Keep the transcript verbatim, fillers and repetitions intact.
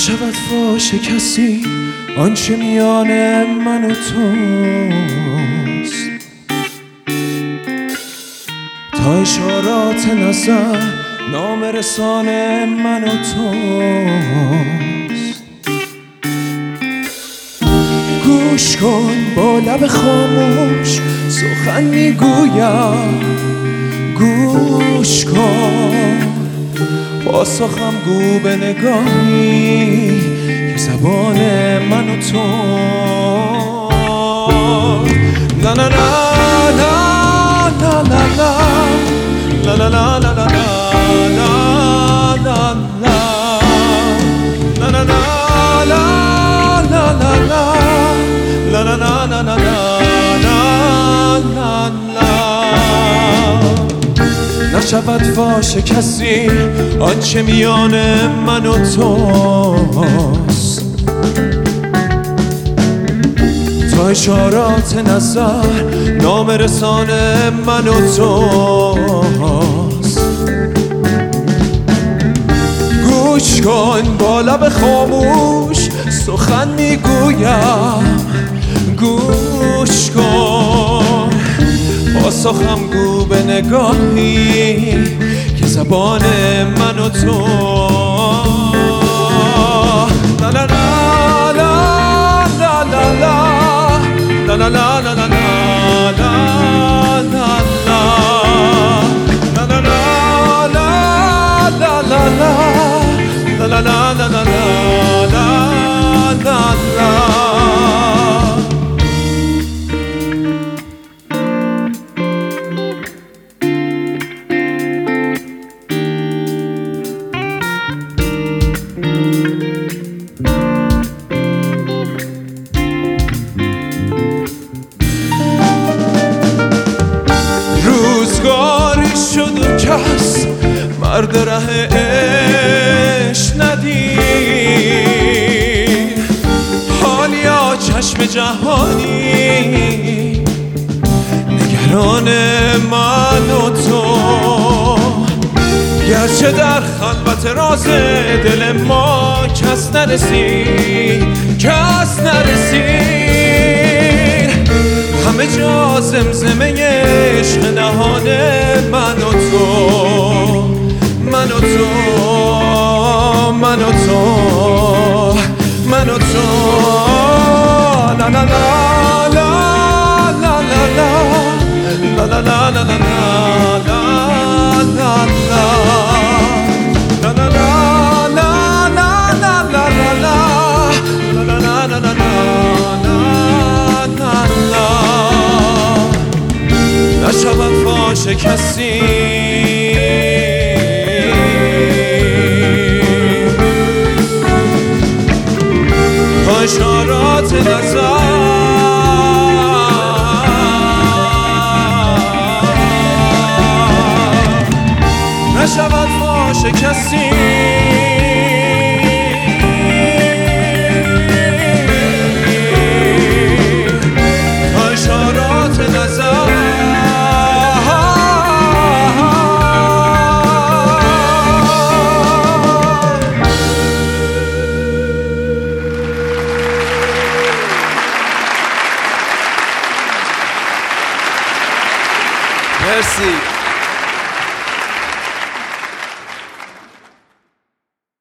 نشود فاش کسی آنچه میان من و توست، تا اشارات نظر نام رسان من و توست. گوش کن با لب خاموش سخن میگویم، گوش کن پاسخم گو به نگاهی که زبان من و تو. لا لا لا لا لا لا لا لا لا لا لا لا نشود فاش کسی آنچه میان من و توست، تا اشارات نظر نام رسان من و توست. گوش کن با لب خاموش سخن میگویم، گوش کن پاسخم گو به نگاهی که زبان من و تو. لا لا لا لا لا لا لا لا لا لا لا لا لا لا لا روزگاری شد و کس مرد ره عشق ندید، حالیا چشم جهانی نگران من و تو. گرچه در خلوت راز دل ما کس نرسید، کس نرسید، همه جا زمزمه عشق نهان من و تو، من و تو، من و تو، من و تو. لا لا لا لا لا لا لا لا لا لا لا لا نشود فاش کسی تا اشارات نظر نشود فاش کسی تا اشارات نظر. Merci.